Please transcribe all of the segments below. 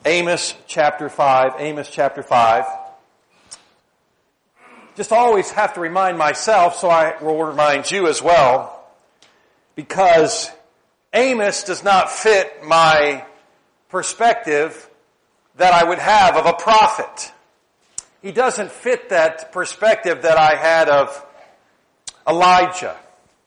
Amos chapter 5. Amos chapter 5. Just always have to remind myself, so I will remind you as well, because Amos does not fit my perspective that I would have of a prophet. He doesn't fit that perspective that I had of Elijah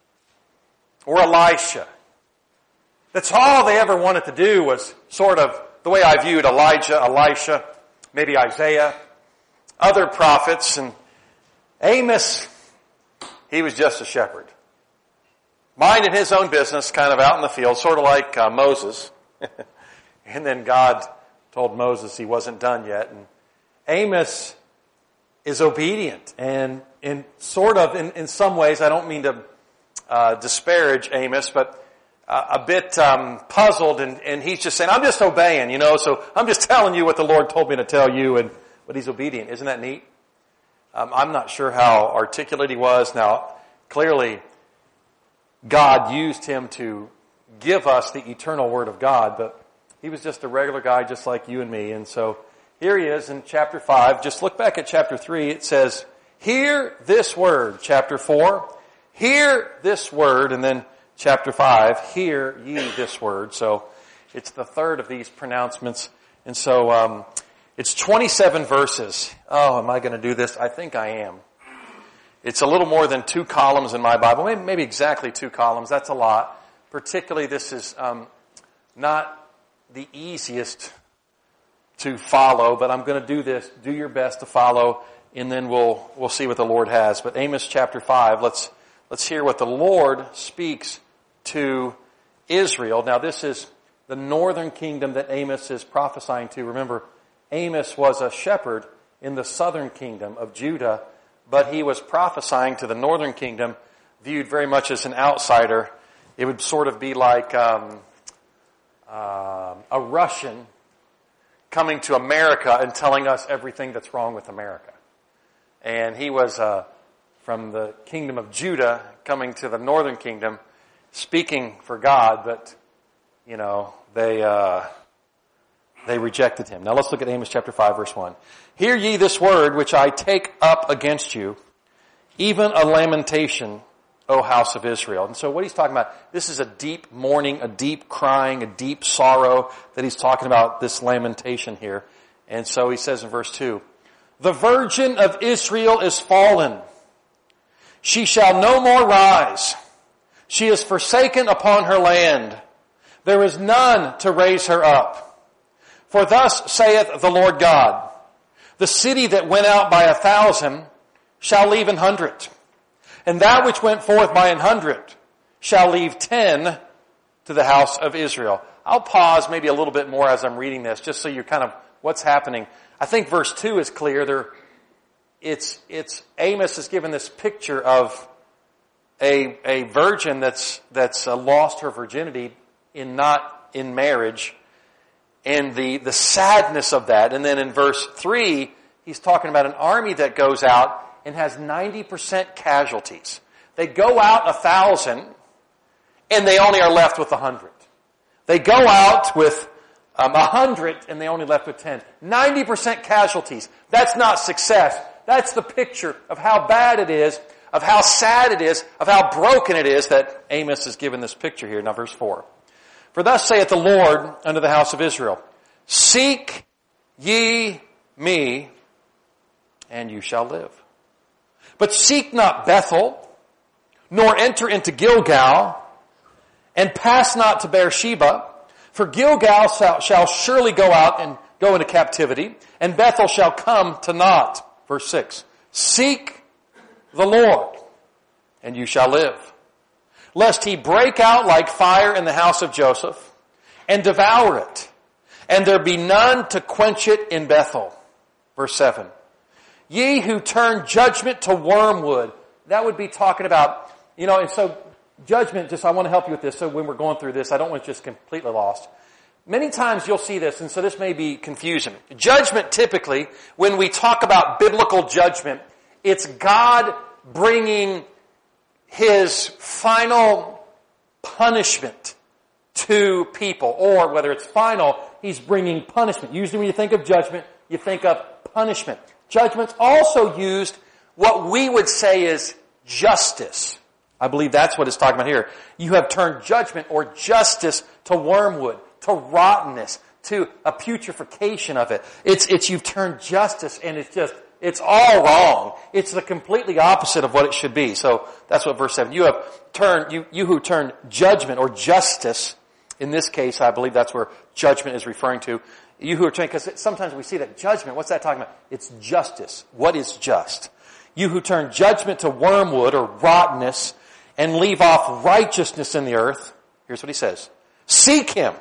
or Elisha. That's all they ever wanted to do was sort of the way I viewed Elijah, Elisha, maybe Isaiah, other prophets. And Amos, he was just a shepherd. Minded his own business, kind of out in the field, sort of like Moses. And then God told Moses he wasn't done yet. And Amos is obedient. And in some ways, I don't mean to disparage Amos, but a bit puzzled, and he's just saying, I'm just obeying, so I'm just telling you what the Lord told me to tell you, but he's obedient. Isn't that neat? I'm not sure how articulate he was. Now, clearly, God used him to give us the eternal Word of God, but he was just a regular guy just like you and me. And so here he is in chapter 5. Just look back at chapter 3. It says, hear this word. Chapter 4, hear this word. And then chapter 5, hear ye this word. So it's the third of these pronouncements. And so it's 27 verses. Oh, am I going to do this? I think I am. It's a little more than 2 columns in my Bible. Maybe exactly 2 columns. That's a lot. Particularly, this is not the easiest to follow, but I'm going to do this. Do your best to follow, and then we'll see what the Lord has. But Amos chapter 5, let's hear what the Lord speaks to Israel. Now, this is the northern kingdom that Amos is prophesying to. Remember, Amos was a shepherd in the southern kingdom of Judah, but he was prophesying to the northern kingdom, viewed very much as an outsider. It would sort of be like a Russian coming to America and telling us everything that's wrong with America. And he was from the kingdom of Judah coming to the northern kingdom, speaking for God, but, they rejected him. Now let's look at Amos chapter 5, verse 1. Hear ye this word which I take up against you, even a lamentation, O house of Israel. And so what he's talking about, this is a deep mourning, a deep crying, a deep sorrow that he's talking about, this lamentation here. And so he says in verse 2, the virgin of Israel is fallen. She shall no more rise. She is forsaken upon her land. There is none to raise her up. For thus saith the Lord God, the city that went out by 1,000 shall leave 100. And that which went forth by 100 shall leave 10 to the house of Israel. I'll pause maybe a little bit more as I'm reading this, just so you're kind of what's happening. I think verse 2 is clear. It's Amos is given this picture of a virgin that's lost her virginity not in marriage, and the sadness of that. And then in verse 3, he's talking about an army that goes out and has 90% casualties. They go out 1,000, and they only are left with 100. They go out with 100, and they only left with 10. 90% casualties. That's not success. That's the picture of how bad it is, of how sad it is, of how broken it is that Amos is given this picture here. Now verse 4. For thus saith the Lord unto the house of Israel, seek ye me, and you shall live. But seek not Bethel, nor enter into Gilgal, and pass not to Beersheba, for Gilgal shall surely go out and go into captivity, and Bethel shall come to naught. Verse 6. Seek the Lord, and you shall live. Lest he break out like fire in the house of Joseph, and devour it, and there be none to quench it in Bethel. Verse 7. Ye who turn judgment to wormwood. That would be talking about, and so judgment, I want to help you with this, so when we're going through this, I don't want you just completely lost. Many times you'll see this, and so this may be confusing. Judgment typically, when we talk about biblical judgment, it's God bringing His final punishment to people, or whether it's final, He's bringing punishment. Usually when you think of judgment, you think of punishment. Judgment's also used what we would say is justice. I believe that's what it's talking about here. You have turned judgment or justice to wormwood, to rottenness, to a putrefaction of it. It's you've turned justice and it's all wrong. It's the completely opposite of what it should be. So that's what verse 7. You have turned, you who turn judgment or justice, in this case, I believe that's where judgment is referring to. You who are turning, because sometimes we see that judgment, what's that talking about? It's justice. What is just? You who turn judgment to wormwood or rottenness and leave off righteousness in the earth. Here's what he says. Seek him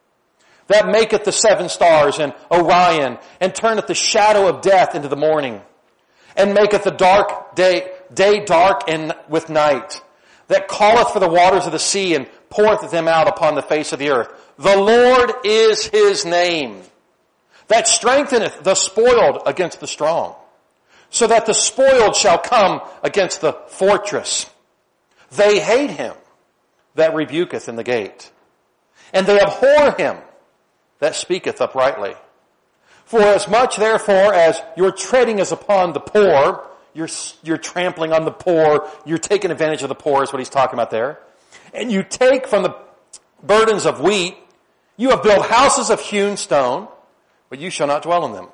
that maketh the 7 stars and Orion, and turneth the shadow of death into the morning, and maketh the dark day dark and with night, that calleth for the waters of the sea, and poureth them out upon the face of the earth. The Lord is his name, that strengtheneth the spoiled against the strong, so that the spoiled shall come against the fortress. They hate him that rebuketh in the gate, and they abhor him that speaketh uprightly. For as much therefore as your treading is upon the poor, you're trampling on the poor, you're taking advantage of the poor is what he's talking about there, and you take from the burdens of wheat, you have built houses of hewn stone, but you shall not dwell in them.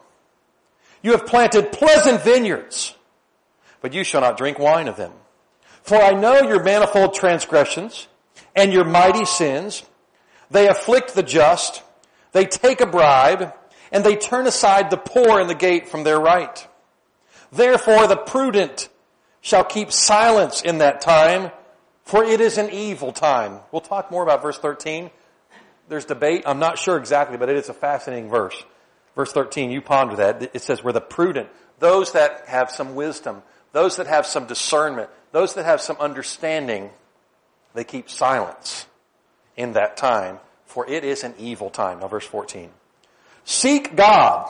You have planted pleasant vineyards, but you shall not drink wine of them. For I know your manifold transgressions and your mighty sins. They afflict the just, they take a bribe, and they turn aside the poor in the gate from their right. Therefore the prudent shall keep silence in that time, for it is an evil time. We'll talk more about verse 13. There's debate. I'm not sure exactly, but it is a fascinating verse. Verse 13, you ponder that. It says, we're the prudent, those that have some wisdom, those that have some discernment, those that have some understanding, they keep silence in that time, for it is an evil time. Now verse 14. Seek God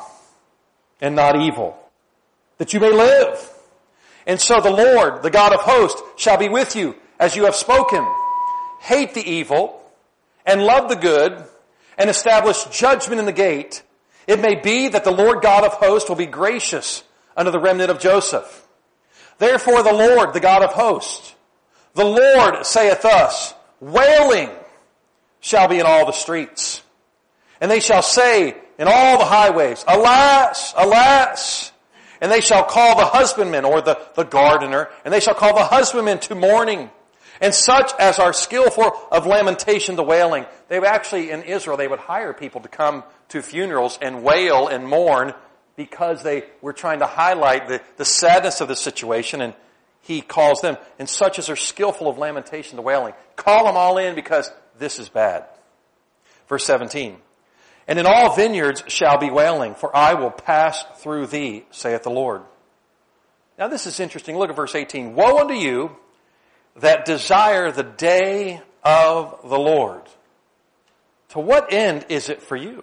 and not evil, that you may live. And so the Lord, the God of hosts, shall be with you as you have spoken. Hate the evil and love the good and establish judgment in the gate. It may be that the Lord God of hosts will be gracious unto the remnant of Joseph. Therefore the Lord, the God of hosts, the Lord saith thus, wailing shall be in all the streets. And they shall say in all the highways, alas, alas. And they shall call the husbandman or the gardener, and they shall call the husbandman to mourning. And such as are skillful of lamentation to wailing. They would actually, in Israel, they would hire people to come to funerals and wail and mourn because they were trying to highlight the sadness of the situation, and he calls them. And such as are skillful of lamentation to wailing. Call them all in because this is bad. Verse 17. And in all vineyards shall be wailing, for I will pass through thee, saith the Lord. Now this is interesting. Look at verse 18. Woe unto you that desire the day of the Lord. To what end is it for you?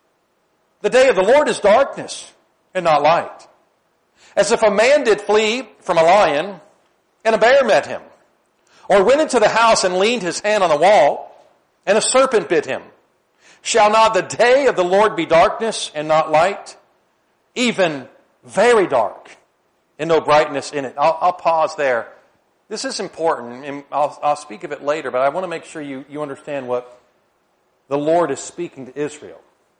The day of the Lord is darkness and not light. As if a man did flee from a lion and a bear met him, or went into the house and leaned his hand on the wall and a serpent bit him. Shall not the day of the Lord be darkness and not light? Even very dark and no brightness in it. I'll pause there. This is important, and I'll speak of it later, but I want to make sure you understand what the Lord is speaking to Israel.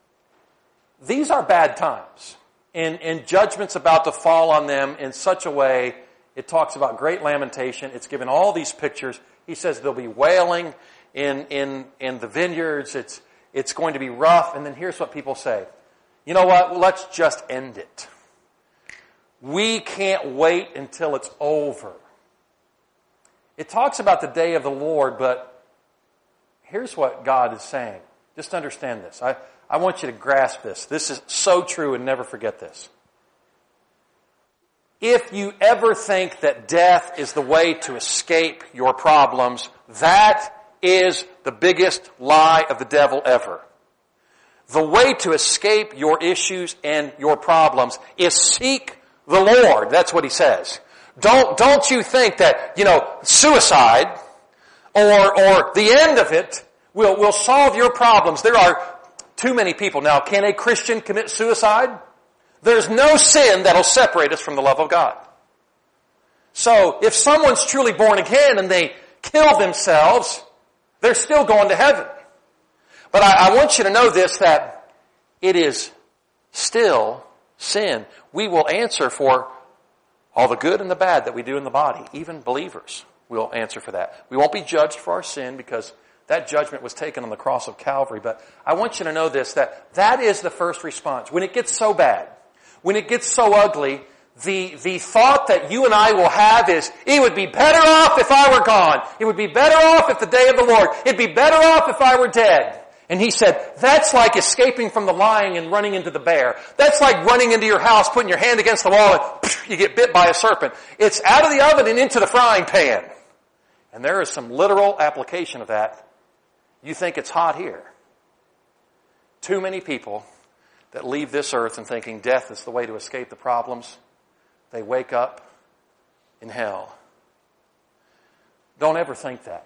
These are bad times, and judgment's about to fall on them in such a way. It talks about great lamentation. It's given all these pictures. He says there'll be wailing in the vineyards. It's going to be rough. And then here's what people say. You know what? Let's just end it. We can't wait until it's over. It talks about the day of the Lord, but here's what God is saying. Just understand this. I want you to grasp this. This is so true, and never forget this. If you ever think that death is the way to escape your problems, that is the biggest lie of the devil ever. The way to escape your issues and your problems is seek the Lord. That's what he says. Don't you think that, suicide or the end of it will solve your problems. There are Too many people. Now, can a Christian commit suicide? There's no sin that'll separate us from the love of God. So, if someone's truly born again and they kill themselves, they're still going to heaven. But I want you to know this, that it is still sin. We will answer for all the good and the bad that we do in the body. Even believers will answer for that. We won't be judged for our sin because that judgment was taken on the cross of Calvary. But I want you to know this, that is the first response. When it gets so bad, when it gets so ugly, the thought that you and I will have is, it would be better off if I were gone. It would be better off if the day of the Lord. It'd be better off if I were dead. And he said, that's like escaping from the lion and running into the bear. That's like running into your house, putting your hand against the wall, and you get bit by a serpent. It's out of the oven and into the frying pan. And there is some literal application of that. You think it's hot here. Too many people that leave this earth and thinking death is the way to escape the problems, they wake up in hell. Don't ever think that.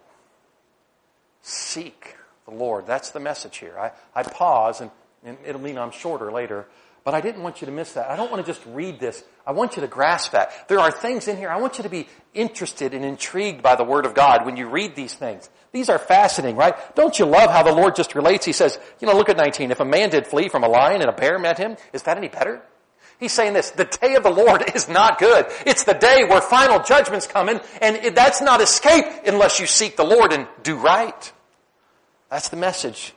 Seek the Lord. That's the message here. I pause, and it'll mean I'm shorter later, but I didn't want you to miss that. I don't want to just read this. I want you to grasp that. There are things in here. I want you to be interested and intrigued by the Word of God when you read these things. These are fascinating, right? Don't you love how the Lord just relates? He says, look at 19. If a man did flee from a lion and a bear met him, is that any better? He's saying this, the day of the Lord is not good. It's the day where final judgment's coming, and that's not escape unless you seek the Lord and do right. That's the message.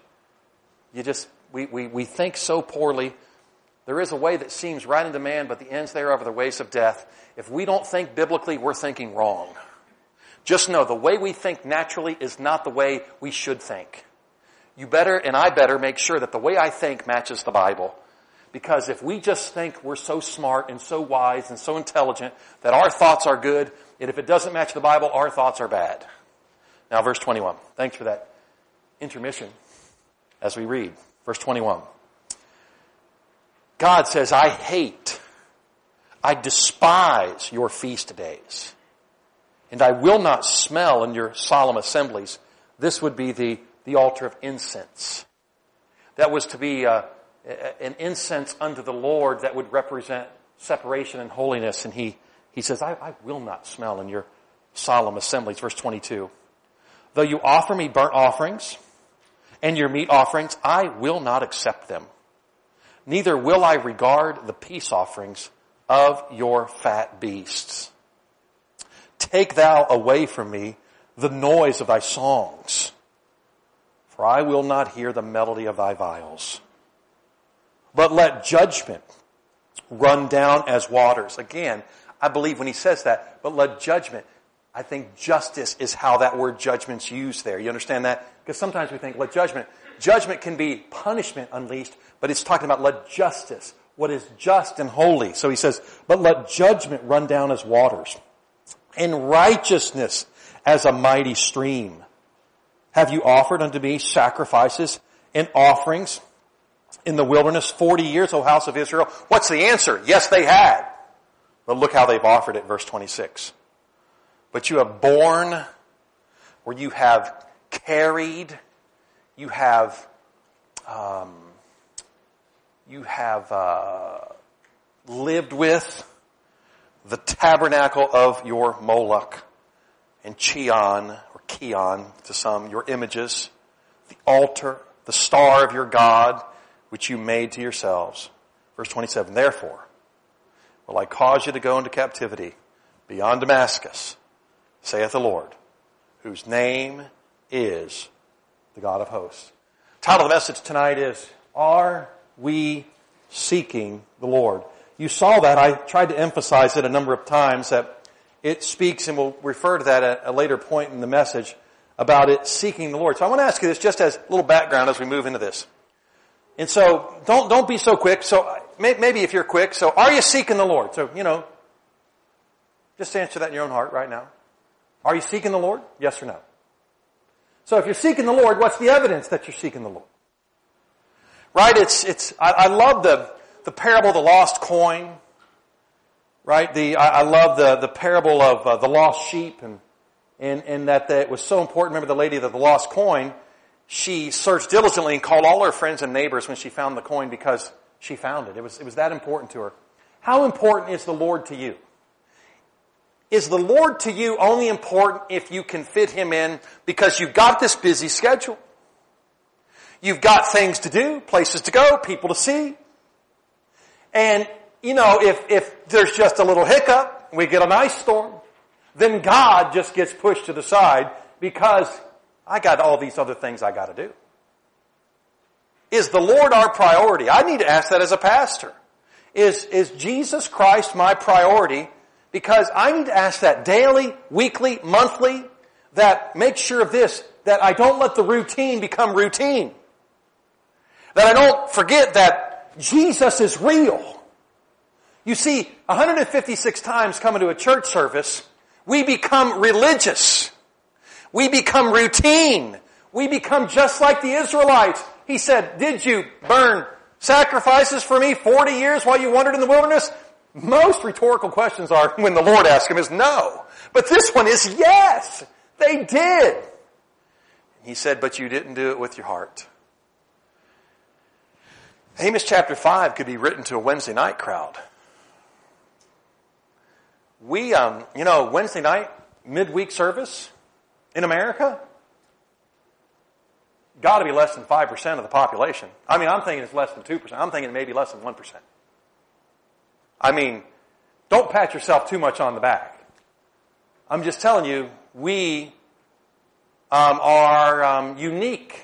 We think so poorly. There is a way that seems right unto man, but the ends thereof are the ways of death. If we don't think biblically, we're thinking wrong. Just know the way we think naturally is not the way we should think. You better, and I better, make sure that the way I think matches the Bible. Because if we just think we're so smart and so wise and so intelligent that our thoughts are good, and if it doesn't match the Bible, our thoughts are bad. Now, verse 21. Thanks for that intermission as we read. Verse 21. God says, I despise your feast days, and I will not smell in your solemn assemblies. This would be the altar of incense. That was to be an incense unto the Lord that would represent separation and holiness. And he says, I will not smell in your solemn assemblies. Verse 22. Though you offer me burnt offerings and your meat offerings, I will not accept them. Neither will I regard the peace offerings of your fat beasts. Take thou away from me the noise of thy songs, for I will not hear the melody of thy viols. But let judgment run down as waters. Again, I believe when he says that, but let judgment, I think justice is how that word judgment's used there. You understand that? Because sometimes we think, let judgment. Judgment can be punishment unleashed, but it's talking about let justice, what is just and holy. So he says, but let judgment run down as waters, and righteousness as a mighty stream. Have you offered unto me sacrifices and offerings in the wilderness 40 years, O house of Israel? What's the answer? Yes, they had. But look how they've offered it, verse 26. But you have borne, or you have carried, you have lived with the tabernacle of your Moloch and Chion, or Kion to some, your images, the altar, the star of your God, which you made to yourselves. Verse 27, therefore will I cause you to go into captivity beyond Damascus, saith the Lord, whose name is the God of hosts. Title of the message tonight is, Are We Seeking the Lord? You saw that. I tried to emphasize it a number of times, that it speaks, and we'll refer to that at a later point in the message, about it seeking the Lord. So I want to ask you this just as a little background as we move into this. And so, don't be so quick. So, maybe if you're quick, so are you seeking the Lord? So, just answer that in your own heart right now. Are you seeking the Lord? Yes or no? So if you're seeking the Lord, what's the evidence that you're seeking the Lord? Right? I love the parable of the lost coin. Right? I love the parable of the lost sheep, and that it was so important. Remember the lady of the lost coin, she searched diligently and called all her friends and neighbors when she found the coin because she found it. It was that important to her. How important is the Lord to you? Is the Lord to you only important if you can fit Him in because you've got this busy schedule? You've got things to do, places to go, people to see. And, if there's just a little hiccup, we get an ice storm, then God just gets pushed to the side because I got all these other things I got to do. Is the Lord our priority? I need to ask that as a pastor. Is Jesus Christ my priority? Because I need to ask that daily, weekly, monthly, that make sure of this, that I don't let the routine become routine. That I don't forget that Jesus is real. You see, 156 times coming to a church service, we become religious. We become routine. We become just like the Israelites. He said, did you burn sacrifices for me 40 years while you wandered in the wilderness? Most rhetorical questions are, when the Lord asks him, is no. But this one is yes. They did. He said, but you didn't do it with your heart. Amos chapter 5 could be written to a Wednesday night crowd. We, Wednesday night, midweek service in America, got to be less than 5% of the population. I'm thinking it's less than 2%. I'm thinking maybe less than 1%. Don't pat yourself too much on the back. I'm just telling you, we are unique.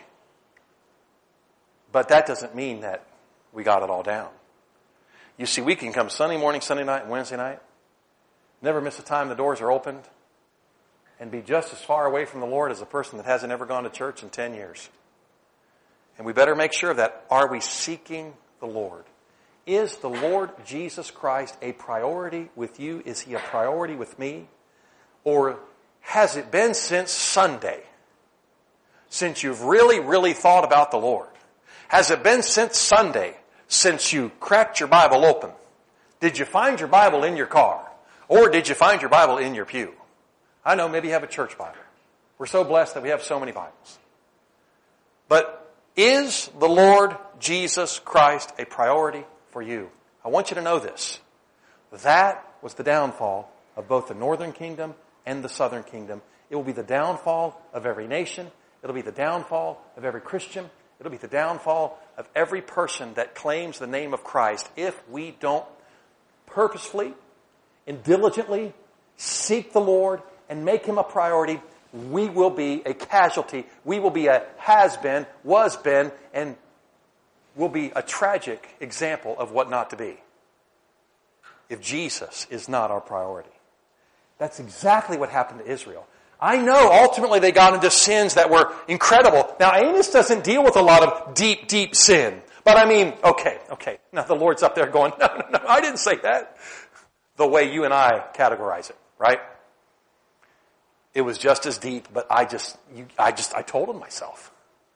But that doesn't mean that we got it all down. You see, we can come Sunday morning, Sunday night, and Wednesday night, never miss a time the doors are opened, and be just as far away from the Lord as a person that hasn't ever gone to church in 10 years. And we better make sure of that. Are we seeking the Lord? Is the Lord Jesus Christ a priority with you? Is He a priority with me? Or has it been since Sunday, since you've really, really thought about the Lord? Has it been since Sunday, since you cracked your Bible open? Did you find your Bible in your car? Or did you find your Bible in your pew? I know, maybe you have a church Bible. We're so blessed that we have so many Bibles. But is the Lord Jesus Christ a priority for you? I want you to know this. That was the downfall of both the northern kingdom and the southern kingdom. It will be the downfall of every nation. It'll be the downfall of every Christian. It'll be the downfall of every person that claims the name of Christ if we don't purposefully and diligently seek the Lord and make Him a priority. We will be a casualty. We will be a has-been, was-been, and will be a tragic example of what not to be if Jesus is not our priority. That's exactly what happened to Israel. I know ultimately they got into sins that were incredible. Now Amos doesn't deal with a lot of deep, deep sin. But okay. Now the Lord's up there going, no, I didn't say that. The way you and I categorize it, right? It was just as deep, but I told him myself.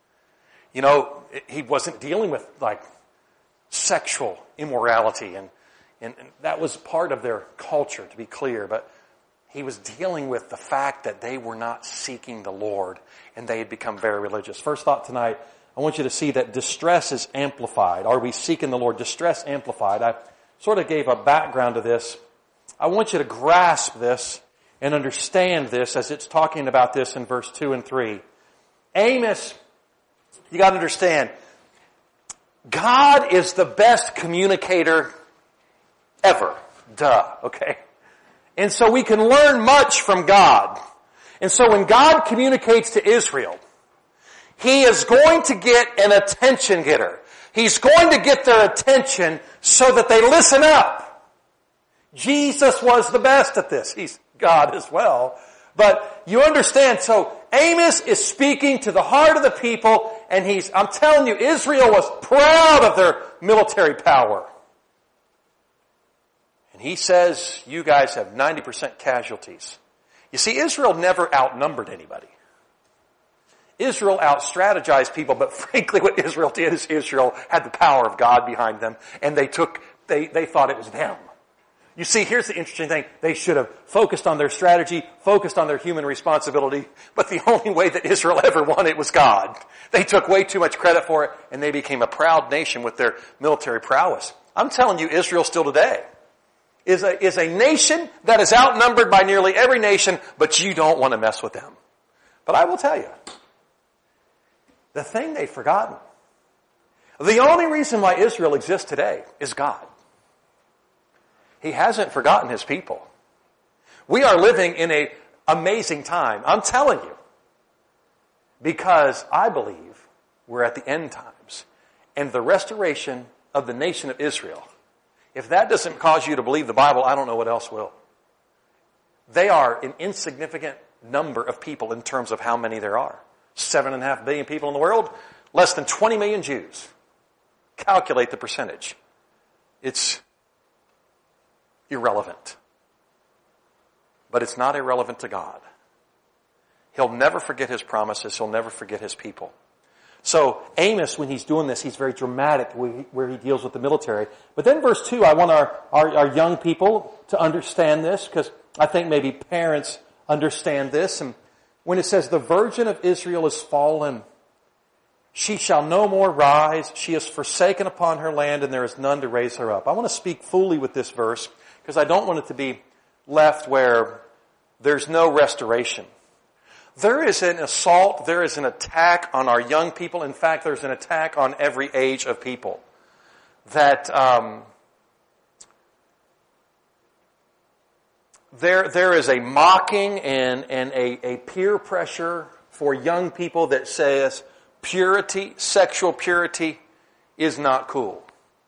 He wasn't dealing with sexual immorality and that was part of their culture, to be clear, but he was dealing with the fact that they were not seeking the Lord and they had become very religious. First thought tonight, I want you to see that distress is amplified. Are we seeking the Lord? Distress amplified. I sort of gave a background to this. I want you to grasp this and understand this as it's talking about this in verse 2 and 3. Amos, you got to understand, God is the best communicator ever. Okay? And so we can learn much from God. And so when God communicates to Israel, He is going to get an attention getter. He's going to get their attention so that they listen up. Jesus was the best at this. He's God as well. But you understand, so Amos is speaking to the heart of the people, and I'm telling you, Israel was proud of their military power. And he says, you guys have 90% casualties. You see, Israel never outnumbered anybody. Israel out-strategized people, but frankly what Israel did is Israel had the power of God behind them, and they thought it was them. You see, here's the interesting thing. They should have focused on their strategy, focused on their human responsibility, but the only way that Israel ever won it was God. They took way too much credit for it, and they became a proud nation with their military prowess. I'm telling you, Israel still today is a nation that is outnumbered by nearly every nation, but you don't want to mess with them. But I will tell you, the thing they've forgotten, the only reason why Israel exists today is God. He hasn't forgotten His people. We are living in an amazing time, I'm telling you, because I believe we're at the end times. And the restoration of the nation of Israel, if that doesn't cause you to believe the Bible, I don't know what else will. They are an insignificant number of people in terms of how many there are. 7.5 billion people in the world, less than 20 million Jews. Calculate the percentage. It's irrelevant. But it's not irrelevant to God. He'll never forget His promises. He'll never forget His people. So Amos, when he's doing this, he's very dramatic where he deals with the military. But then verse 2, I want our young people to understand this, because I think maybe parents understand this. And when it says, the virgin of Israel is fallen, she shall no more rise, she is forsaken upon her land, and there is none to raise her up. I want to speak fully with this verse, because I don't want it to be left where there's no restoration. There is an assault, there is an attack on our young people. In fact, there's an attack on every age of people. That there is a mocking and a peer pressure for young people that says purity, sexual purity, is not cool.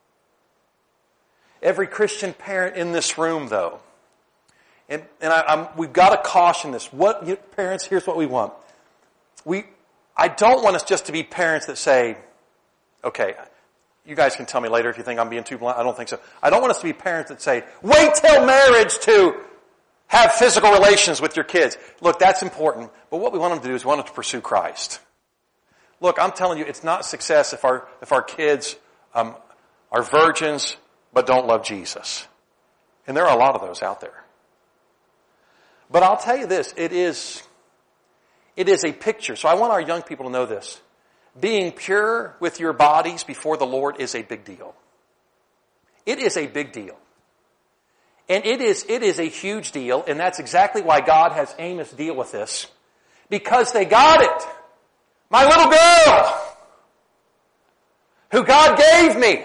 Every Christian parent in this room, though, and we've got to caution this. Parents, here's what we want. I don't want us just to be parents that say, okay, you guys can tell me later if you think I'm being too blunt. I don't think so. I don't want us to be parents that say, wait till marriage to have physical relations with your kids. Look, that's important. But what we want them to do is we want them to pursue Christ. Look, I'm telling you, it's not success if our kids are virgins but don't love Jesus. And there are a lot of those out there. But I'll tell you this, it is a picture. So I want our young people to know this. Being pure with your bodies before the Lord is a big deal. It is a big deal. And it is a huge deal, and that's exactly why God has Amos deal with this. Because they got it. My little girl, who God gave me,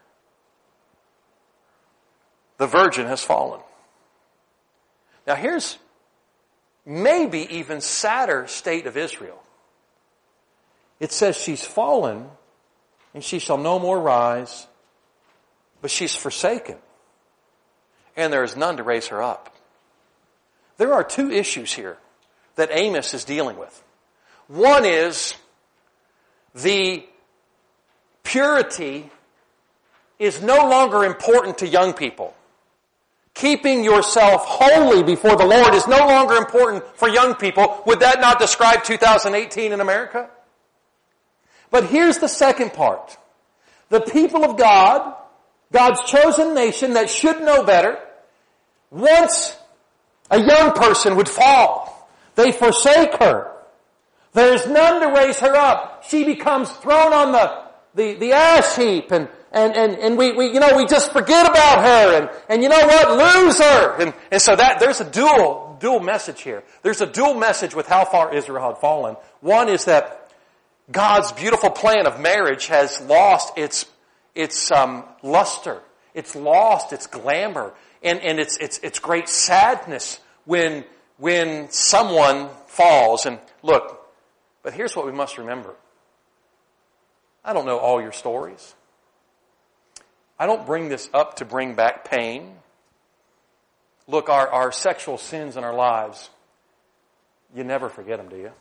the virgin has fallen. Now here's maybe even sadder state of Israel. It says she's fallen, and she shall no more rise, but she's forsaken, and there is none to raise her up. There are two issues here that Amos is dealing with. One is the purity is no longer important to young people. Keeping yourself holy before the Lord is no longer important for young people. Would that not describe 2018 in America? But here's the second part. The people of God, God's chosen nation that should know better, once a young person would fall, they forsake her. There's none to raise her up. She becomes thrown on the ash heap, and we just forget about her, and you know what, lose her. And so there's a dual message here. There's a dual message with how far Israel had fallen. One is that God's beautiful plan of marriage has lost its luster. It's lost its glamour, and its great sadness when someone falls. And look, but here's what we must remember. I don't know all your stories. I don't bring this up to bring back pain. Look, our sexual sins in our lives, you never forget them, do you?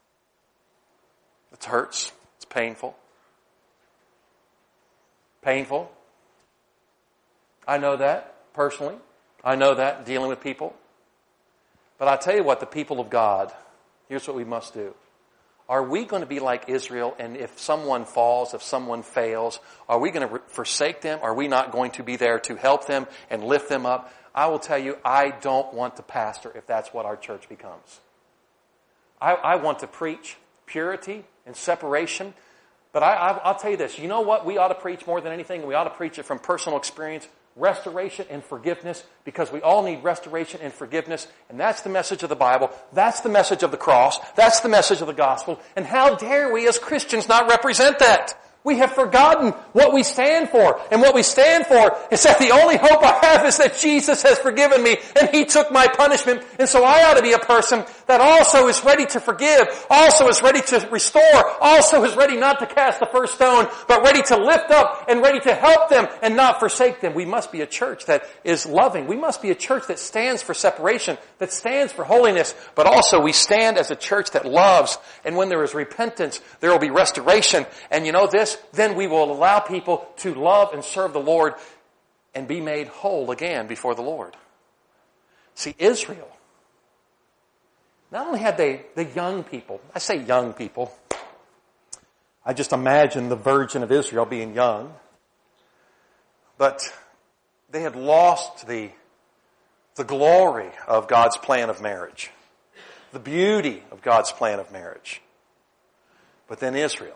It hurts. It's painful. Painful. I know that personally. I know that dealing with people. But I tell you what, the people of God, here's what we must do. Are we going to be like Israel, and if someone falls, if someone fails, are we going to forsake them? Are we not going to be there to help them and lift them up? I will tell you, I don't want to pastor if that's what our church becomes. I want to preach purity and separation, but I'll tell you this. You know what we ought to preach more than anything? We ought to preach it from personal experience. Restoration and forgiveness, because we all need restoration and forgiveness, and that's the message of the Bible. That's the message of the cross. That's the message of the gospel. And how dare we as Christians not represent that? We have forgotten what we stand for. And what we stand for is that the only hope I have is that Jesus has forgiven me and He took my punishment. And so I ought to be a person that also is ready to forgive, also is ready to restore, also is ready not to cast the first stone, but ready to lift up and ready to help them and not forsake them. We must be a church that is loving. We must be a church that stands for separation, that stands for holiness, but also we stand as a church that loves. And when there is repentance, there will be restoration. And you know this? Then we will allow people to love and serve the Lord and be made whole again before the Lord. See, Israel, not only had they the young people, I say young people, I just imagine the virgin of Israel being young, but they had lost the glory of God's plan of marriage, the beauty of God's plan of marriage. But then Israel,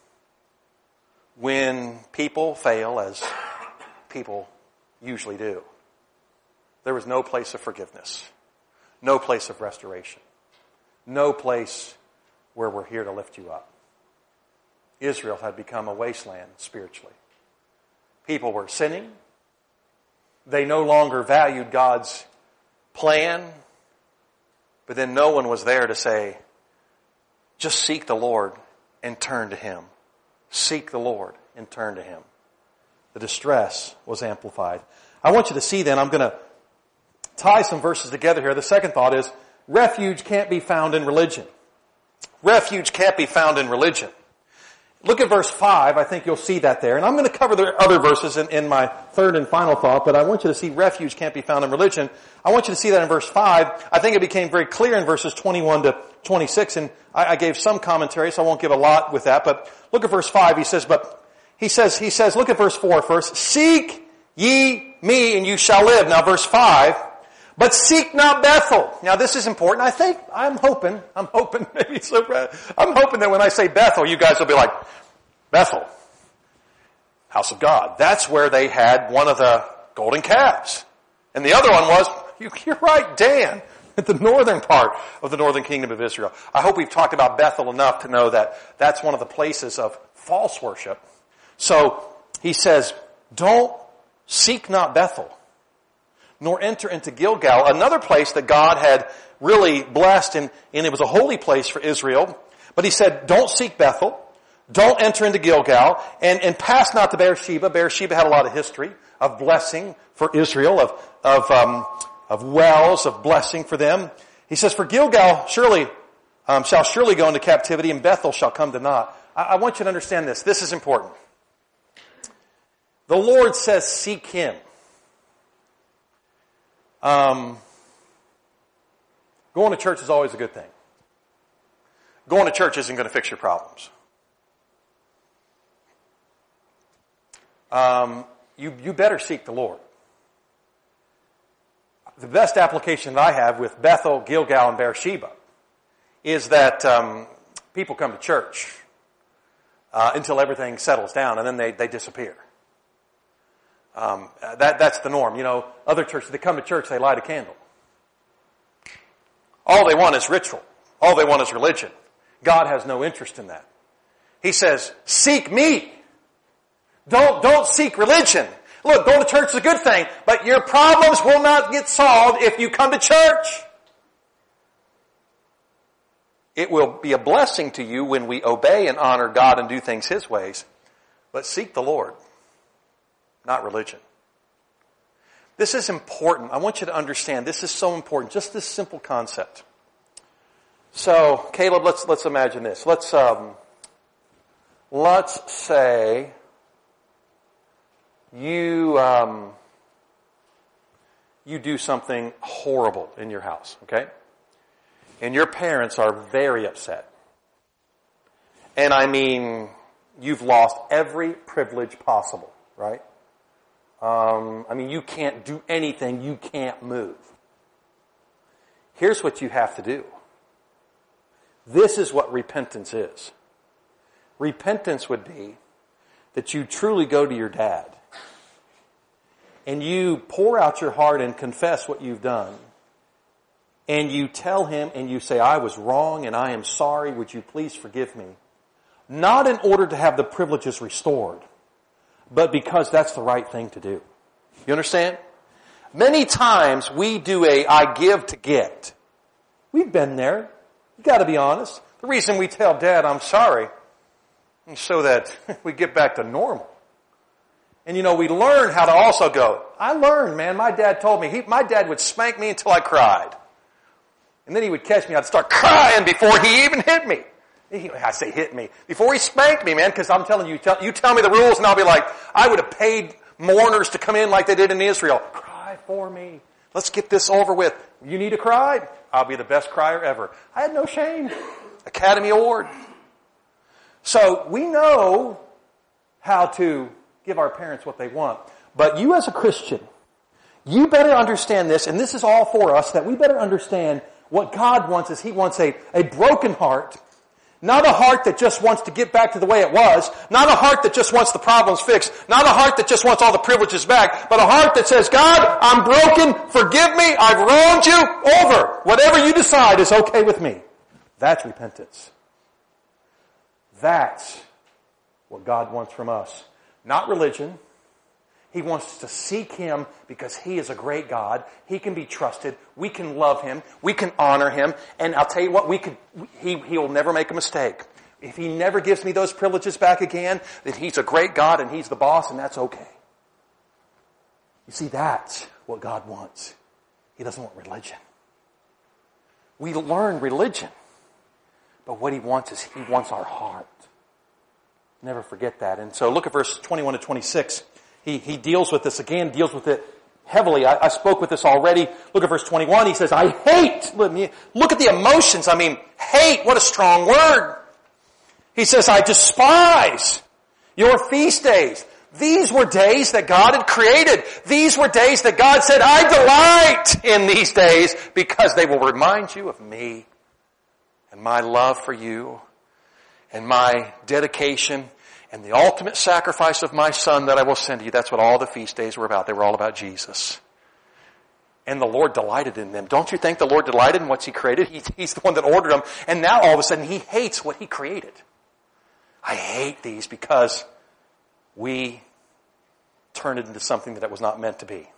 when people fail, as people usually do, there was no place of forgiveness, no place of restoration, no place where we're here to lift you up. Israel had become a wasteland spiritually. People were sinning. They no longer valued God's plan, but then no one was there to say, just seek the Lord and turn to Him. Seek the Lord and turn to Him. The distress was amplified. I want you to see then, I'm going to tie some verses together here. The second thought is, refuge can't be found in religion. Refuge can't be found in religion. Look at verse 5. I think you'll see that there. And I'm going to cover the other verses in my third and final thought, but I want you to see refuge can't be found in religion. I want you to see that in verse 5. I think it became very clear in verses 21 to 26, and I gave some commentary, so I won't give a lot with that, but look at verse 5. He says, look at verse 4 first. Seek ye me and you shall live. Now verse 5, but seek not Bethel. Now this is important. I'm hoping that when I say Bethel, you guys will be like, Bethel, house of God. That's where they had one of the golden calves. And the other one was, you're right, Dan, at the northern part of the northern kingdom of Israel. I hope we've talked about Bethel enough to know that that's one of the places of false worship. So he says, don't seek not Bethel, nor enter into Gilgal, another place that God had really blessed, and it was a holy place for Israel. But he said, don't seek Bethel, don't enter into Gilgal, and pass not to Beersheba. Beersheba had a lot of history of blessing for Israel, of wells of blessing for them. He says, for Gilgal shall surely go into captivity, and Bethel shall come to naught. I want you to understand this. This is important. The Lord says, seek Him. Going to church is always a good thing. Going to church isn't going to fix your problems. You better seek the Lord. The best application that I have with Bethel, Gilgal, and Beersheba is that people come to church until everything settles down, and then they disappear. That's the norm. You know, other churches, they come to church, they light a candle. All they want is ritual. All they want is religion. God has no interest in that. He says, seek me. Don't seek religion. Look, going to church is a good thing, but your problems will not get solved if you come to church. It will be a blessing to you when we obey and honor God and do things His ways, but seek the Lord, not religion. This is important. I want you to understand, this is so important, just this simple concept. So, Caleb, let's imagine this. Let's say you do something horrible in your house, okay? And your parents are very upset. And I mean, you've lost every privilege possible, right? I mean, you can't do anything. You can't move. Here's what you have to do. This is what repentance is. Repentance would be that you truly go to your dad and you pour out your heart and confess what you've done. And you tell him and you say, I was wrong and I am sorry. Would you please forgive me? Not in order to have the privileges restored, but because that's the right thing to do. You understand? Many times we do I give to get. We've been there. You got to be honest. The reason we tell Dad I'm sorry is so that we get back to normal. And we learn how to also go, I learned, man. My dad told me, my dad would spank me until I cried. And then he would catch me. I'd start crying before he even hit me. I say hit me. Before he spanked me, man, because I'm telling you, you tell me the rules and I'll be like, I would have paid mourners to come in like they did in Israel. Cry for me. Let's get this over with. You need to cry? I'll be the best crier ever. I had no shame. Academy Award. So we know how to give our parents what they want. But you as a Christian, you better understand this, and this is all for us, that we better understand what God wants is He wants a broken heart. Not a heart that just wants to get back to the way it was. Not a heart that just wants the problems fixed. Not a heart that just wants all the privileges back. But a heart that says, God, I'm broken. Forgive me. I've wronged you. Over. Whatever you decide is okay with me. That's repentance. That's what God wants from us. Not religion. He wants us to seek Him because He is a great God. He can be trusted. We can love Him. We can honor Him. And I'll tell you what, He will never make a mistake. If He never gives me those privileges back again, then He's a great God and He's the boss and that's okay. You see, that's what God wants. He doesn't want religion. We learn religion. But what He wants is He wants our heart. Never forget that. And so look at verse 21 to 26. He deals with this again, deals with it heavily. I spoke with this already. Look at verse 21. He says, I hate. Look at the emotions. I mean, hate. What a strong word. He says, I despise your feast days. These were days that God had created. These were days that God said, I delight in these days because they will remind you of me and my love for you and my dedication and the ultimate sacrifice of my Son that I will send to you. That's what all the feast days were about. They were all about Jesus. And the Lord delighted in them. Don't you think the Lord delighted in what He created? He's the one that ordered them. And now all of a sudden He hates what He created. I hate these because we turned it into something that it was not meant to be.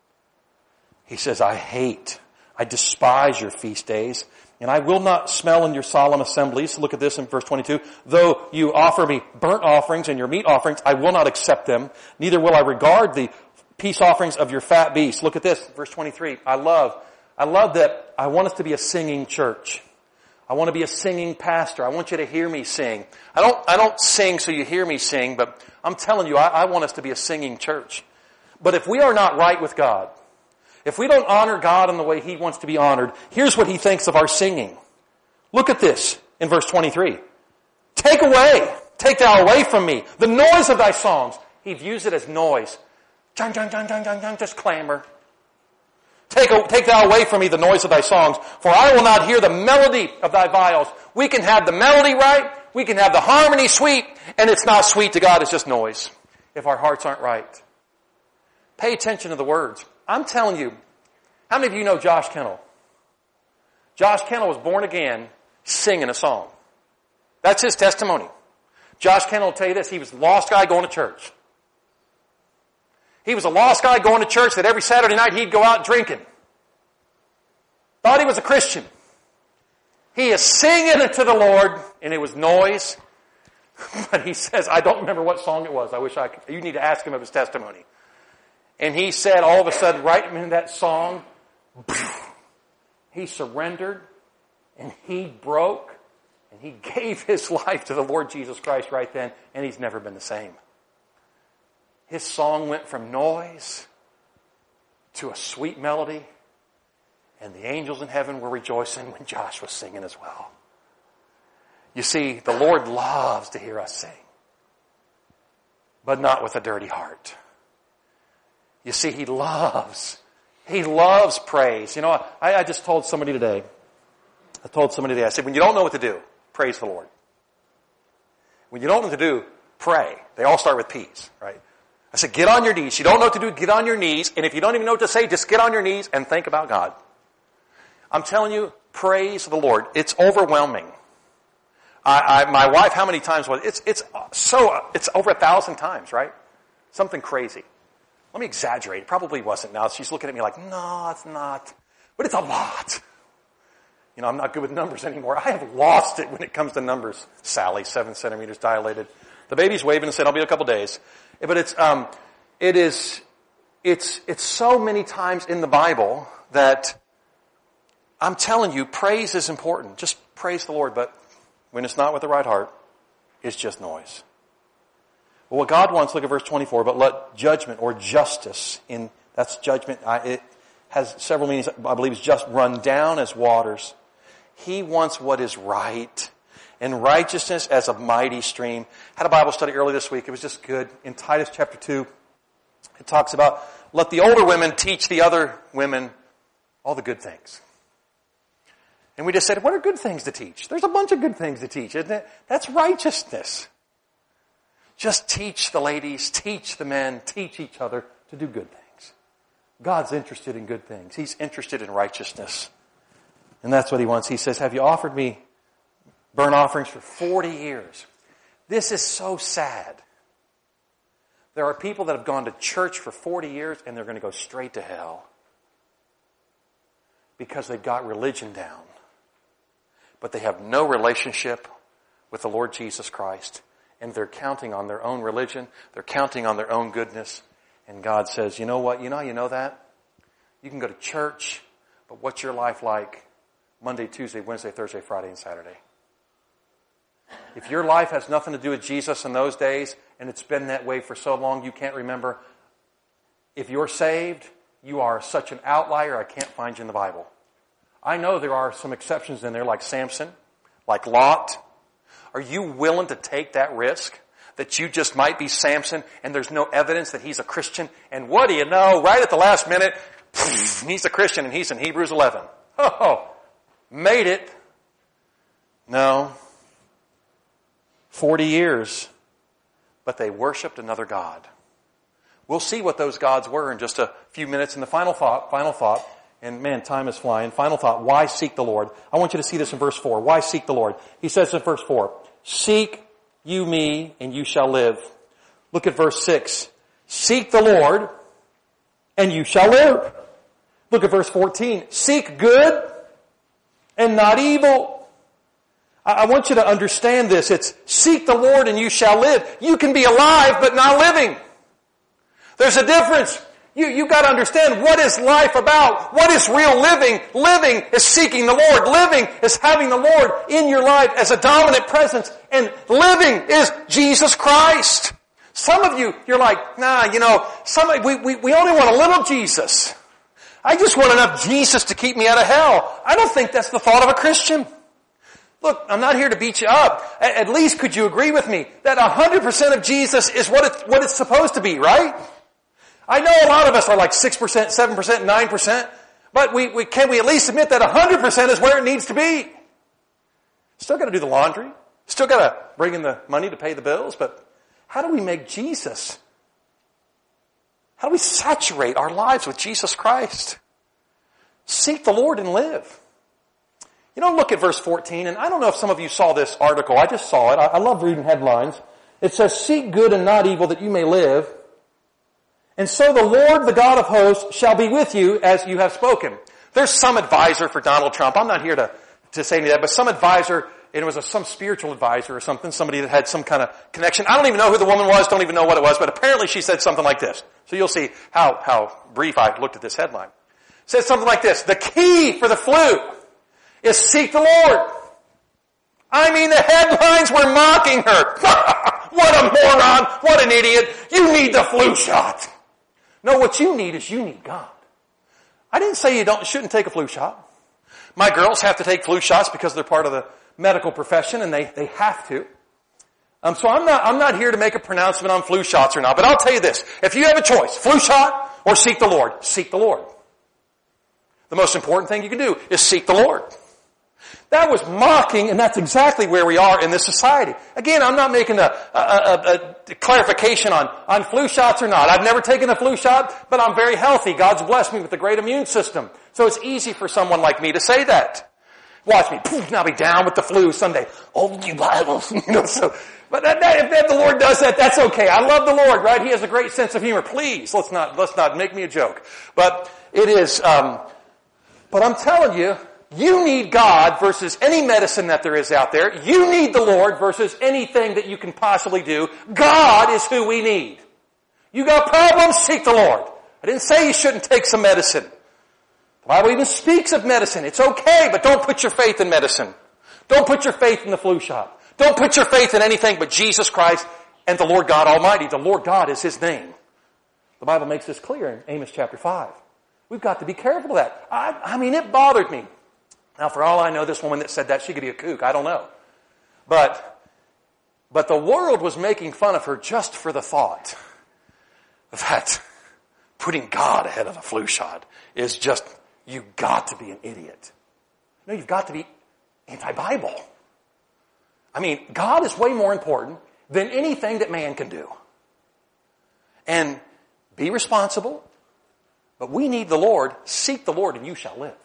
He says, I despise your feast days. And I will not smell in your solemn assemblies. Look at this in verse 22. Though you offer me burnt offerings and your meat offerings, I will not accept them. Neither will I regard the peace offerings of your fat beasts. Look at this, verse 23. I love that I want us to be a singing church. I want to be a singing pastor. I want you to hear me sing. I don't sing so you hear me sing, but I'm telling you, I want us to be a singing church. But if we are not right with God, if we don't honor God in the way He wants to be honored, here's what He thinks of our singing. Look at this in verse 23. Take thou away from me the noise of thy songs. He views it as noise. Jang, jang, jang, jang, jang, jang, just clamor. Take thou away from me the noise of thy songs, for I will not hear the melody of thy viols. We can have the melody right, we can have the harmony sweet, and it's not sweet to God, it's just noise if our hearts aren't right. Pay attention to the words. I'm telling you, how many of you know Josh Kennel? Josh Kennel was born again singing a song. That's his testimony. Josh Kennel will tell you this, he was a lost guy going to church. He was a lost guy going to church that every Saturday night he'd go out drinking. Thought he was a Christian. He is singing to the Lord, and it was noise. But he says, I don't remember what song it was. I wish I could. You need to ask him of his testimony. And he said all of a sudden, right in that song, he surrendered, and he broke, and he gave his life to the Lord Jesus Christ right then, and he's never been the same. His song went from noise to a sweet melody, and the angels in heaven were rejoicing when Josh was singing as well. You see, the Lord loves to hear us sing, but not with a dirty heart. You see, He loves praise. You know, I just told somebody today, I said, when you don't know what to do, praise the Lord. When you don't know what to do, pray. They all start with P's, right? I said, get on your knees. You don't know what to do, get on your knees. And if you don't even know what to say, just get on your knees and think about God. I'm telling you, praise the Lord. It's overwhelming. My wife, how many times was it? It's over 1,000 times, right? Something crazy. Let me exaggerate. It probably wasn't. Now she's looking at me like, no, it's not. But it's a lot. You know, I'm not good with numbers anymore. I have lost it when it comes to numbers. Sally, 7 centimeters dilated. The baby's waving and said, I'll be a couple days. But it's so many times in the Bible that I'm telling you, praise is important. Just praise the Lord. But when it's not with the right heart, it's just noise. Well, what God wants, look at verse 24, but let judgment or justice, that's judgment, it has several meanings, I believe it's just run down as waters. He wants what is right, and righteousness as a mighty stream. Had a Bible study early this week, it was just good. In Titus chapter 2, it talks about, let the older women teach the other women all the good things. And we just said, what are good things to teach? There's a bunch of good things to teach, isn't it? That's righteousness. Just teach the ladies, teach the men, teach each other to do good things. God's interested in good things. He's interested in righteousness. And that's what He wants. He says, have you offered me burnt offerings for 40 years? This is so sad. There are people that have gone to church for 40 years and they're going to go straight to hell because they've got religion down. But they have no relationship with the Lord Jesus Christ. And they're counting on their own religion. They're counting on their own goodness. And God says, you know what? You know that? You can go to church, but what's your life like Monday, Tuesday, Wednesday, Thursday, Friday, and Saturday? If your life has nothing to do with Jesus in those days, and it's been that way for so long you can't remember, if you're saved, you are such an outlier I can't find you in the Bible. I know there are some exceptions in there like Samson, like Lot. Are you willing to take that risk that you just might be Samson and there's no evidence that he's a Christian? And what do you know? Right at the last minute, he's a Christian and he's in Hebrews 11. Oh, made it. No. 40 years. But they worshiped another God. We'll see what those gods were in just a few minutes. And the final thought, and man, time is flying. Final thought, why seek the Lord? I want you to see this in verse 4. Why seek the Lord? He says in verse 4, seek you me and you shall live. Look at verse 6. Seek the Lord and you shall live. Look at verse 14. Seek good and not evil. I want you to understand this. It's seek the Lord and you shall live. You can be alive but not living. There's a difference. You've got to understand what is life about. What is real living? Living is seeking the Lord. Living is having the Lord in your life as a dominant presence. And living is Jesus Christ. Some of you, you're like, nah, we only want a little Jesus. I just want enough Jesus to keep me out of hell. I don't think that's the thought of a Christian. Look, I'm not here to beat you up. At least could you agree with me that 100% of Jesus is what it's supposed to be, right? I know a lot of us are like 6%, 7%, 9%, but can we at least admit that 100% is where it needs to be? Still got to do the laundry. Still got to bring in the money to pay the bills, but how do we make Jesus? How do we saturate our lives with Jesus Christ? Seek the Lord and live. Look at verse 14, and I don't know if some of you saw this article. I just saw it. I love reading headlines. It says, seek good and not evil that you may live. And so the Lord, the God of hosts, shall be with you as you have spoken. There's some advisor for Donald Trump. I'm not here to say any of that, but some advisor, and it was some spiritual advisor or something, somebody that had some kind of connection. I don't even know who the woman was, don't even know what it was, but apparently she said something like this. So you'll see how brief I looked at this headline. It says something like this: the key for the flu is seek the Lord. I mean, the headlines were mocking her. What a moron, what an idiot. You need the flu shot. No, what you need is you need God. I didn't say you shouldn't take a flu shot. My girls have to take flu shots because they're part of the medical profession, and they have to. So I'm not here to make a pronouncement on flu shots or not, but I'll tell you this. If you have a choice, flu shot or seek the Lord, seek the Lord. The most important thing you can do is seek the Lord. That was mocking, and that's exactly where we are in this society. Again, I'm not making a clarification on flu shots or not. I've never taken a flu shot, but I'm very healthy. God's blessed me with a great immune system. So it's easy for someone like me to say that. Watch me, poof, and I'll be down with the flu someday. Oh, you Bible. But if the Lord does that, that's okay. I love the Lord, right? He has a great sense of humor. Please, let's not make me a joke. But it is, but I'm telling you, you need God versus any medicine that there is out there. You need the Lord versus anything that you can possibly do. God is who we need. You got problems? Seek the Lord. I didn't say you shouldn't take some medicine. The Bible even speaks of medicine. It's okay, but don't put your faith in medicine. Don't put your faith in the flu shot. Don't put your faith in anything but Jesus Christ and the Lord God Almighty. The Lord God is His name. The Bible makes this clear in Amos chapter 5. We've got to be careful of that. I mean, it bothered me. Now, for all I know, this woman that said that, she could be a kook. I don't know. But the world was making fun of her just for the thought that putting God ahead of a flu shot is just, you've got to be an idiot. No, you've got to be anti-Bible. I mean, God is way more important than anything that man can do. And be responsible, but we need the Lord. Seek the Lord and you shall live.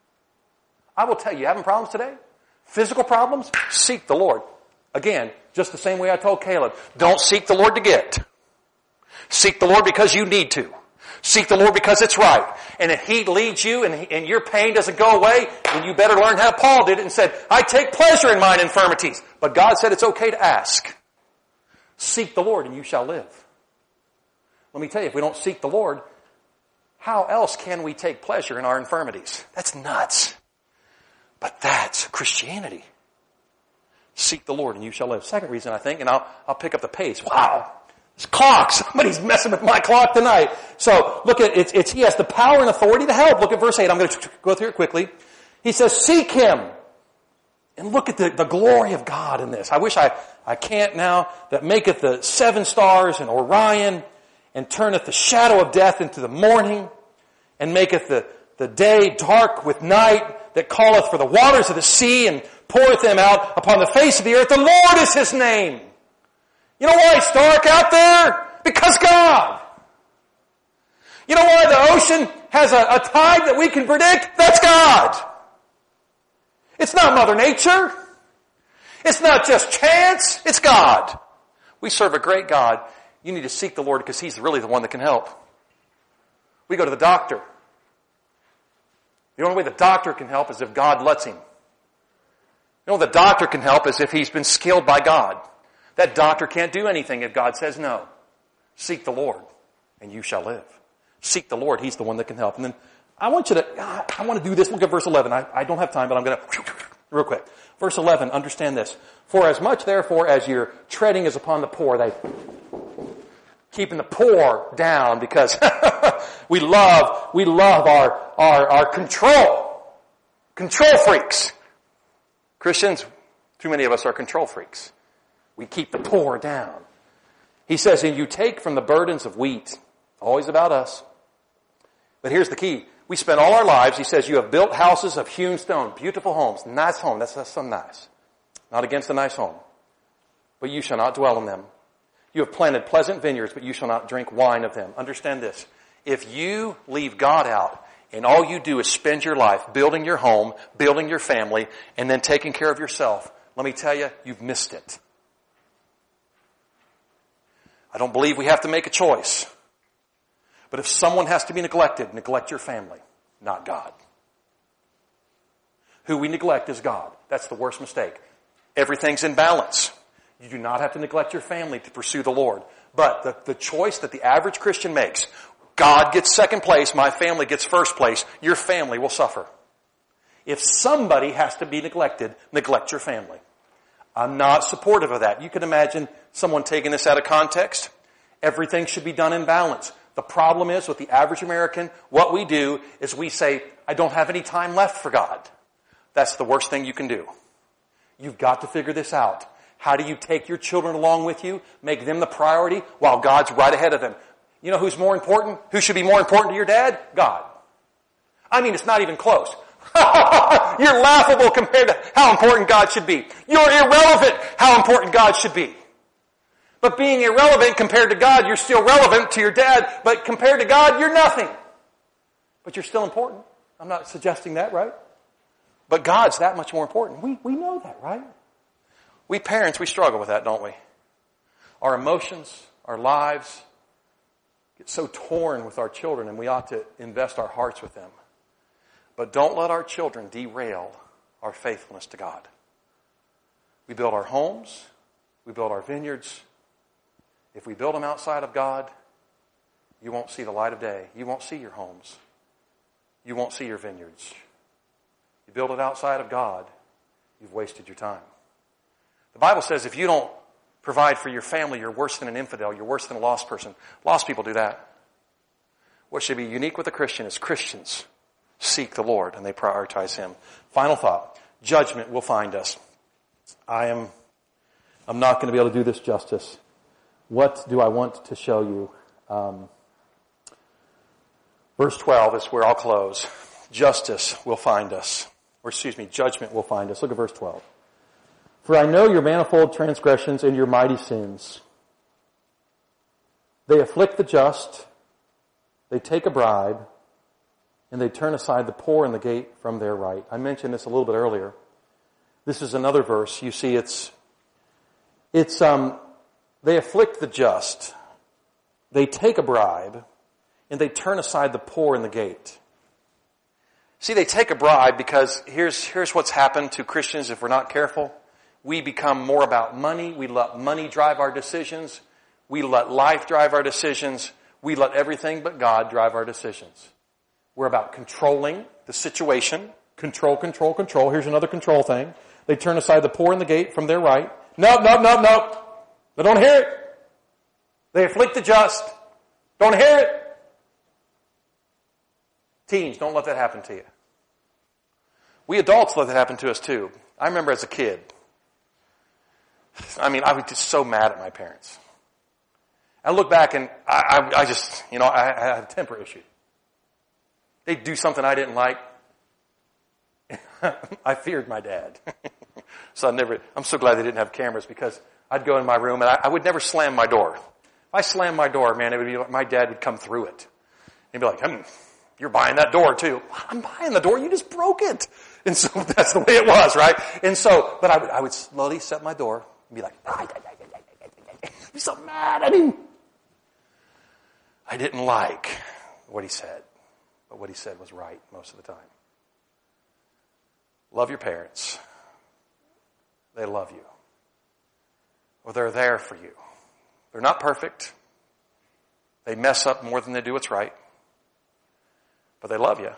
I will tell you, having problems today? Physical problems? Seek the Lord. Again, just the same way I told Caleb. Don't seek the Lord to get. Seek the Lord because you need to. Seek the Lord because it's right. And if He leads you and your pain doesn't go away, then you better learn how Paul did it and said, I take pleasure in mine infirmities. But God said it's okay to ask. Seek the Lord and you shall live. Let me tell you, if we don't seek the Lord, how else can we take pleasure in our infirmities? That's nuts. But that's Christianity. Seek the Lord and you shall live. Second reason, I think, and I'll pick up the pace. Wow. This clock. Somebody's messing with my clock tonight. So look at it. He has the power and authority to help. Look at verse 8. I'm going to go through it quickly. He says, seek Him. And look at the glory of God in this. I wish I can't now. That maketh the 7 stars and Orion, and turneth the shadow of death into the morning, and maketh the day dark with night, that calleth for the waters of the sea, and poureth them out upon the face of the earth. The Lord is His name. You know why it's dark out there? Because God. You know why the ocean has a tide that we can predict? That's God. It's not Mother Nature. It's not just chance. It's God. We serve a great God. You need to seek the Lord because He's really the one that can help. We go to the doctor. The only way the doctor can help is if God lets him. You know, the doctor can help is if he's been skilled by God. That doctor can't do anything if God says no. Seek the Lord, and you shall live. Seek the Lord. He's the one that can help. And then I want to do this. Look at verse 11. I don't have time, but I'm going to, real quick. Verse 11, understand this. For as much, therefore, as your treading is upon the poor, they keeping the poor down because we love our control freaks. Christians, too many of us are control freaks. We keep the poor down. He says, and you take from the burdens of wheat. Always about us. But here's the key. We spend all our lives, he says, you have built houses of hewn stone, beautiful homes, nice home. That's so nice. Not against a nice home. But you shall not dwell in them. You have planted pleasant vineyards, but you shall not drink wine of them. Understand this. If you leave God out, and all you do is spend your life building your home, building your family, and then taking care of yourself, let me tell you, you've missed it. I don't believe we have to make a choice. But if someone has to be neglected, neglect your family, not God. Who we neglect is God. That's the worst mistake. Everything's in balance. You do not have to neglect your family to pursue the Lord. But the choice that the average Christian makes, God gets second place, my family gets first place, your family will suffer. If somebody has to be neglected, neglect your family. I'm not supportive of that. You can imagine someone taking this out of context. Everything should be done in balance. The problem is with the average American, what we do is we say, I don't have any time left for God. That's the worst thing you can do. You've got to figure this out. How do you take your children along with you, make them the priority, while God's right ahead of them? You know who's more important? Who should be more important to your dad? God. I mean, it's not even close. You're laughable compared to how important God should be. You're irrelevant how important God should be. But being irrelevant compared to God, you're still relevant to your dad, but compared to God, you're nothing. But you're still important. I'm not suggesting that, right? But God's that much more important. We know that, right? We parents, we struggle with that, don't we? Our emotions, our lives get so torn with our children, and we ought to invest our hearts with them. But don't let our children derail our faithfulness to God. We build our homes. We build our vineyards. If we build them outside of God, you won't see the light of day. You won't see your homes. You won't see your vineyards. You build it outside of God, you've wasted your time. The Bible says if you don't provide for your family, you're worse than an infidel. You're worse than a lost person. Lost people do that. What should be unique with a Christian is Christians seek the Lord and they prioritize Him. Final thought. Judgment will find us. I'm not going to be able to do this justice. What do I want to show you? Verse 12 is where I'll close. Justice will find us. Judgment will find us. Look at verse 12. For I know your manifold transgressions and your mighty sins. They afflict the just, they take a bribe, and they turn aside the poor and the gate from their right. I mentioned this a little bit earlier. This is another verse. You see, they afflict the just, they take a bribe, and they turn aside the poor in the gate. See, they take a bribe because here's what's happened to Christians if we're not careful. We become more about money. We let money drive our decisions. We let life drive our decisions. We let everything but God drive our decisions. We're about controlling the situation. Control. Here's another control thing. They turn aside the poor in the gate from their right. No. They don't hear it. They afflict the just. Don't hear it. Teens, don't let that happen to you. We adults let that happen to us too. I remember as a kid, I was just so mad at my parents. I look back and I just, I had a temper issue. They'd do something I didn't like. I feared my dad. So I'm so glad they didn't have cameras because I'd go in my room and I would never slam my door. If I slammed my door, man, it would be like my dad would come through it. He'd be like, you're buying that door too. I'm buying the door. You just broke it. And so that's the way it was, right? And so, but I would slowly set my door and be like, I'd be so mad at him. I didn't like what he said, but what he said was right most of the time. Love your parents. They love you. Or they're there for you. They're not perfect. They mess up more than they do what's right. But they love you.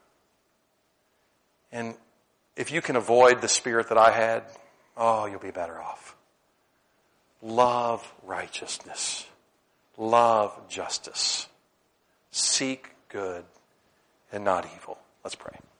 And if you can avoid the spirit that I had, you'll be better off. Love righteousness. Love justice. Seek good and not evil. Let's pray.